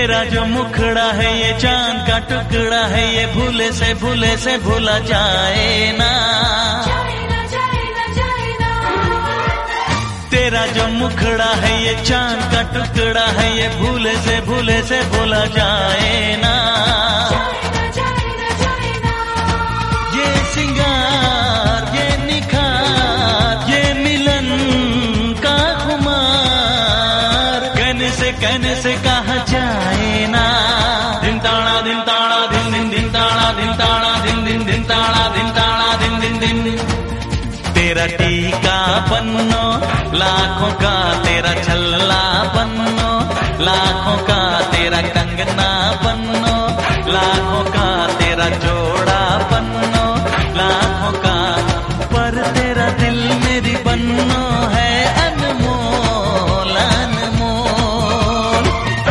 तेरा जो मुखड़ा है ये चांद का टुकड़ा है, ये भूले से भूला जाए ना। तेरा जो मुखड़ा है ये चांद का टुकड़ा है, ये भूले से भूला जाए ना। ये सिंगार, ये निखार, ये मिलन का खुमार, कहने से कहा जाए ना। दिन ताड़ा दिन ताड़ा दिन दिन दिन ताड़ा दिन ताड़ा दिन दिन दिन ताड़ा दिन ताड़ा दिन दिन दिन। तेरा टीका पन्नो लाखों का, तेरा छल्ला पन्नो लाखों का, तेरा कंगना पन्नो लाखों का।